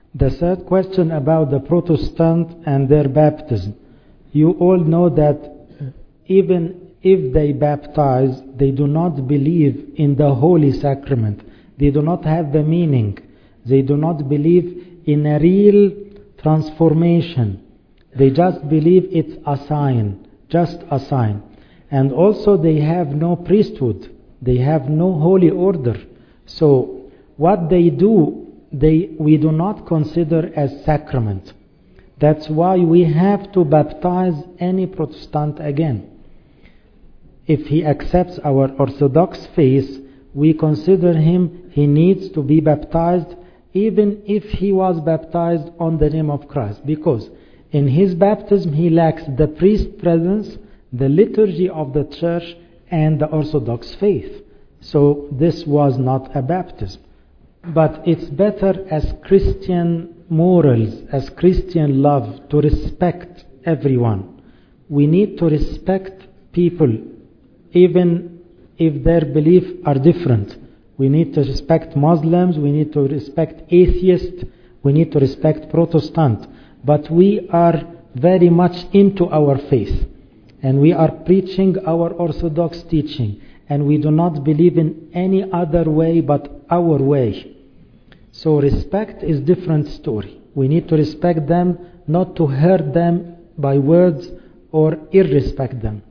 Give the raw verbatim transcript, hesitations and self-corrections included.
The third question about the Protestant and their baptism. You all know that even if they baptize, they do not believe in the Holy Sacrament. They do not have the meaning. They do not believe in a real transformation. They just believe it's a sign, just a sign. And also they have no priesthood. They have no holy order. So what they do, they we do not consider as sacrament. That's why we have to baptize any Protestant again. If he accepts our Orthodox faith, we consider him, he needs to be baptized even if he was baptized on the name of Christ. Because in his baptism he lacks the priest presence, the liturgy of the church, and the Orthodox faith. So this was not a baptism. But it's better as Christian morals, as Christian love, to respect everyone. We need to respect people even if their beliefs are different. We need to respect Muslims, we need to respect atheists, we need to respect Protestant. But we are very much into our faith, and we are preaching our Orthodox teaching, and we do not believe in any other way but our way. So respect is different story. We need to respect them, not to hurt them by words or irrespect them.